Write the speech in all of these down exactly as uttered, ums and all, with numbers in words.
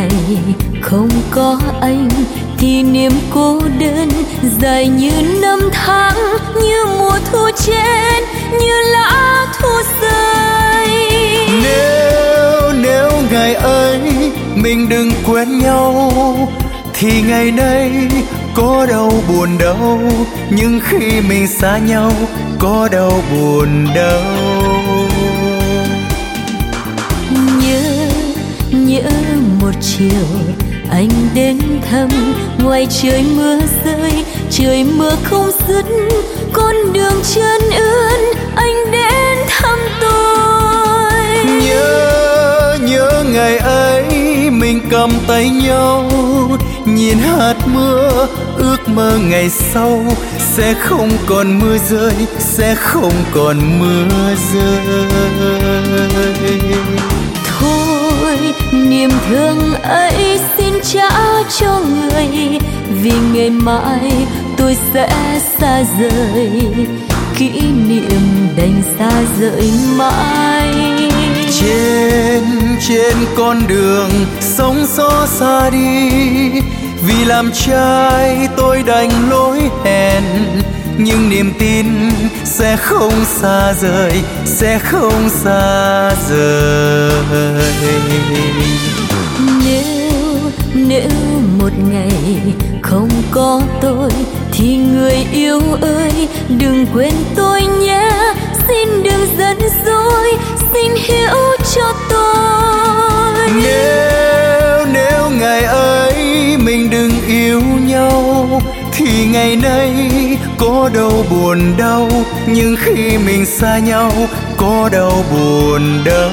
ngày không có anh thì niềm cô đơn dài như năm tháng, như mùa thu trên, như lá thu rơi. Nếu nếu ngày ấy mình đừng quên nhau thì ngày nay có đâu buồn đâu, nhưng khi mình xa nhau có đâu buồn đâu. Nhớ nhớ một chiều anh đến thăm, ngoài trời mưa rơi, trời mưa không dứt, con đường trơn ướt anh đến thăm tôi. Nhớ nhớ ngày ấy mình cầm tay nhau, nhìn hạt mưa ước mơ ngày sau sẽ không còn mưa rơi, sẽ không còn mưa rơi. Thôi niềm thương ấy xin trả cho người, vì ngày mai tôi sẽ xa rời, kỷ niệm đành xa rời mãi. Trên trên con đường sóng gió xa đi, vì làm trai tôi đành lỗi hẹn, nhưng niềm tin sẽ không xa rời, sẽ không xa rời. Nếu nếu một ngày không có tôi thì người yêu ơi đừng quên tôi nhé, xin đừng giận dỗi, xin hiểu cho tôi. Nếu nếu ngày ấy mình đừng yêu nhau thì ngày nay có đâu buồn đau, nhưng khi mình xa nhau có đâu buồn đâu.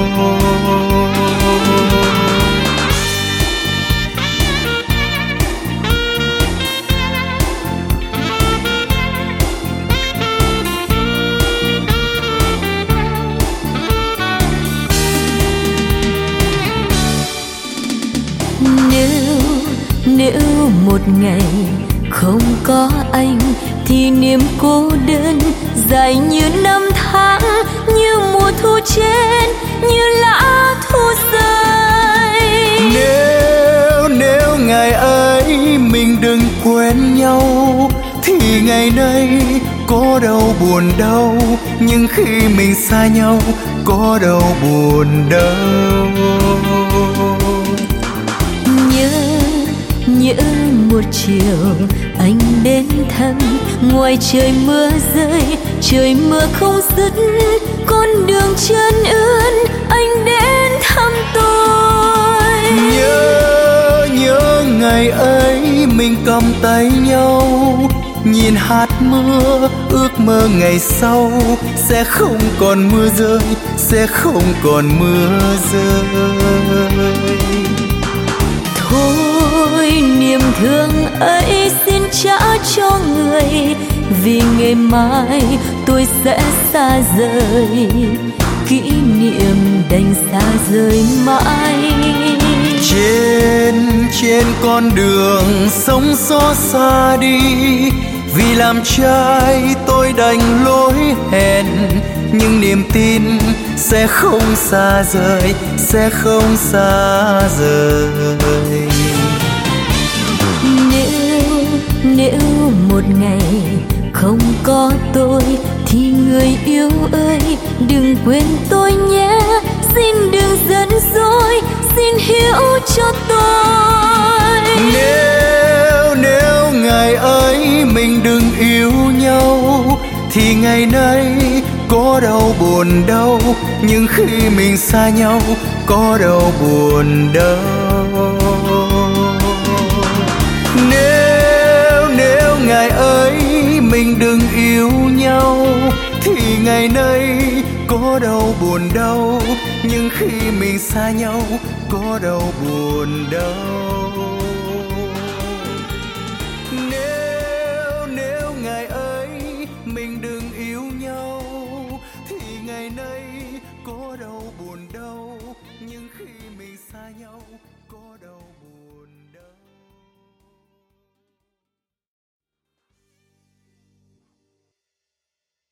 Nếu một ngày không có anh thì niềm cô đơn dài như năm tháng, như mùa thu trên, như lá thu rơi. Nếu nếu ngày ấy mình đừng quên nhau thì ngày nay có đâu buồn đâu, nhưng khi mình xa nhau có đâu buồn đâu. Nhớ một chiều anh đến thăm, ngoài trời mưa rơi, trời mưa không dứt, con đường trơn ướt anh đến thăm tôi. Nhớ nhớ ngày ấy mình cầm tay nhau, nhìn hạt mưa ước mơ ngày sau sẽ không còn mưa rơi, sẽ không còn mưa rơi. Thôi niềm thương ấy xin trả cho người, vì ngày mai tôi sẽ xa rời, kỷ niệm đành xa rời mãi. Trên trên con đường sóng gió xa đi, vì làm trai tôi đành lỗi hẹn, nhưng niềm tin sẽ không xa rời, sẽ không xa rời. Nếu nếu một ngày không có tôi thì người yêu ơi đừng quên tôi nhé, xin đừng giận dỗi, xin hiểu cho tôi. Nếu nếu ngày ấy mình đừng yêu nhau thì ngày nay có đâu buồn đâu, nhưng khi mình xa nhau có đâu buồn đâu. Nếu nếu ngày ấy mình đừng yêu nhau thì ngày nay có đâu buồn đâu, nhưng khi mình xa nhau có đâu buồn đâu. Nếu nếu ngày ấy mình đừng yêu nhau thì ngày nay có đâu buồn đâu, nhưng khi mình xa nhau có đâu buồn.